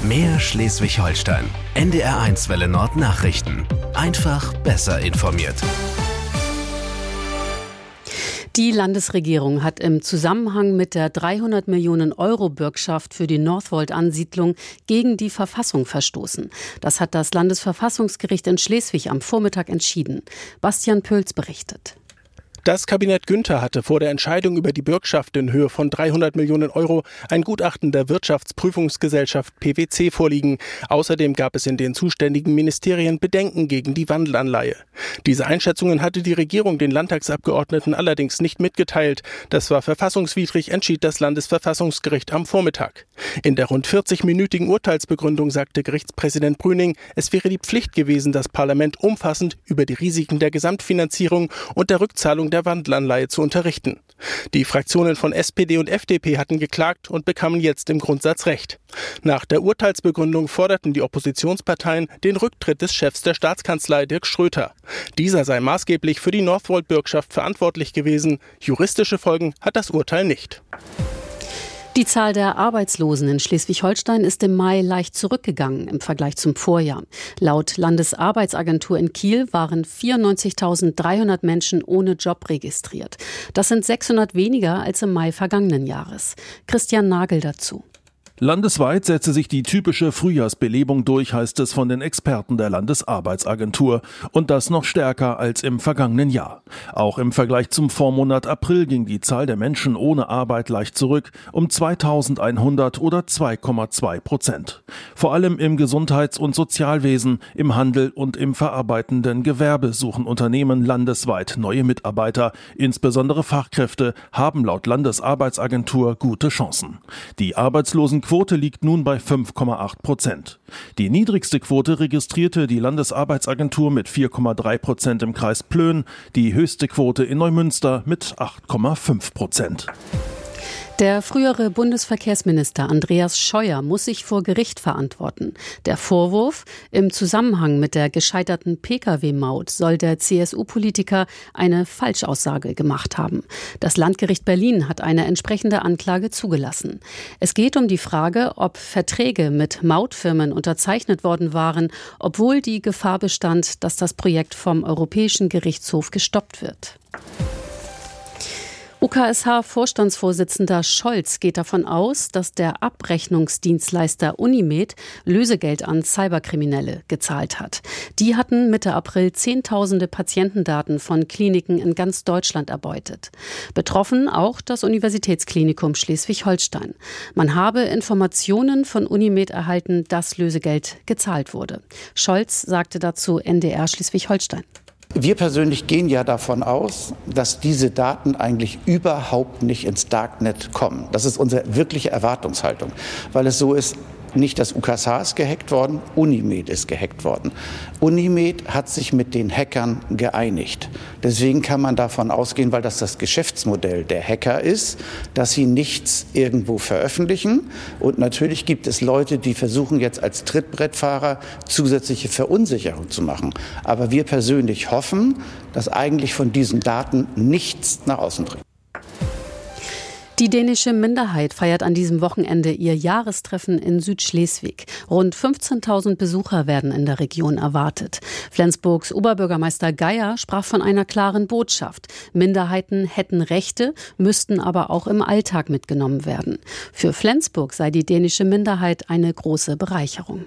Mehr Schleswig-Holstein. NDR1 Welle Nord Nachrichten. Einfach besser informiert. Die Landesregierung hat im Zusammenhang mit der 300 Millionen Euro Bürgschaft für die Northvolt-Ansiedlung gegen die Verfassung verstoßen. Das hat das Landesverfassungsgericht in Schleswig am Vormittag entschieden. Bastian Pölz berichtet. Das Kabinett Günther hatte vor der Entscheidung über die Bürgschaft in Höhe von 300 Millionen Euro ein Gutachten der Wirtschaftsprüfungsgesellschaft PwC vorliegen. Außerdem gab es in den zuständigen Ministerien Bedenken gegen die Wandelanleihe. Diese Einschätzungen hatte die Regierung den Landtagsabgeordneten allerdings nicht mitgeteilt. Das war verfassungswidrig, entschied das Landesverfassungsgericht am Vormittag. In der rund 40-minütigen Urteilsbegründung sagte Gerichtspräsident Brüning, es wäre die Pflicht gewesen, das Parlament umfassend über die Risiken der Gesamtfinanzierung und der Rückzahlung der Wandelanleihe zu unterrichten. Die Fraktionen von SPD und FDP hatten geklagt und bekamen jetzt im Grundsatz Recht. Nach der Urteilsbegründung forderten die Oppositionsparteien den Rücktritt des Chefs der Staatskanzlei, Dirk Schröter. Dieser sei maßgeblich für die Northvolt-Bürgschaft verantwortlich gewesen. Juristische Folgen hat das Urteil nicht. Die Zahl der Arbeitslosen in Schleswig-Holstein ist im Mai leicht zurückgegangen im Vergleich zum Vorjahr. Laut Landesarbeitsagentur in Kiel waren 94.300 Menschen ohne Job registriert. Das sind 600 weniger als im Mai vergangenen Jahres. Christian Nagel dazu. Landesweit setze sich die typische Frühjahrsbelebung durch, heißt es von den Experten der Landesarbeitsagentur. Und das noch stärker als im vergangenen Jahr. Auch im Vergleich zum Vormonat April ging die Zahl der Menschen ohne Arbeit leicht zurück, um 2.100 oder 2,2%. Vor allem im Gesundheits- und Sozialwesen, im Handel und im verarbeitenden Gewerbe suchen Unternehmen landesweit neue Mitarbeiter. Insbesondere Fachkräfte haben laut Landesarbeitsagentur gute Chancen. Die Arbeitslosenquote liegt nun bei 5,8%. Die niedrigste Quote registrierte die Landesarbeitsagentur mit 4,3% im Kreis Plön, die höchste Quote in Neumünster mit 8,5%. Der frühere Bundesverkehrsminister Andreas Scheuer muss sich vor Gericht verantworten. Der Vorwurf: Im Zusammenhang mit der gescheiterten Pkw-Maut soll der CSU-Politiker eine Falschaussage gemacht haben. Das Landgericht Berlin hat eine entsprechende Anklage zugelassen. Es geht um die Frage, ob Verträge mit Mautfirmen unterzeichnet worden waren, obwohl die Gefahr bestand, dass das Projekt vom Europäischen Gerichtshof gestoppt wird. UKSH-Vorstandsvorsitzender Scholz geht davon aus, dass der Abrechnungsdienstleister Unimed Lösegeld an Cyberkriminelle gezahlt hat. Die hatten Mitte April Zehntausende Patientendaten von Kliniken in ganz Deutschland erbeutet. Betroffen auch das Universitätsklinikum Schleswig-Holstein. Man habe Informationen von Unimed erhalten, dass Lösegeld gezahlt wurde. Scholz sagte dazu NDR Schleswig-Holstein. Wir persönlich gehen ja davon aus, dass diese Daten eigentlich überhaupt nicht ins Darknet kommen. Das ist unsere wirkliche Erwartungshaltung, weil es so ist, nicht das UKSH ist gehackt worden, Unimed ist gehackt worden. Unimed hat sich mit den Hackern geeinigt. Deswegen kann man davon ausgehen, weil das Geschäftsmodell der Hacker ist, dass sie nichts irgendwo veröffentlichen. Und natürlich gibt es Leute, die versuchen jetzt als Trittbrettfahrer zusätzliche Verunsicherung zu machen. Aber wir persönlich hoffen, dass eigentlich von diesen Daten nichts nach außen dringt. Die dänische Minderheit feiert an diesem Wochenende ihr Jahrestreffen in Südschleswig. Rund 15.000 Besucher werden in der Region erwartet. Flensburgs Oberbürgermeister Geier sprach von einer klaren Botschaft. Minderheiten hätten Rechte, müssten aber auch im Alltag mitgenommen werden. Für Flensburg sei die dänische Minderheit eine große Bereicherung.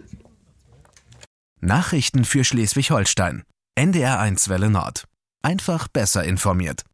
Nachrichten für Schleswig-Holstein. NDR1 Welle Nord. Einfach besser informiert.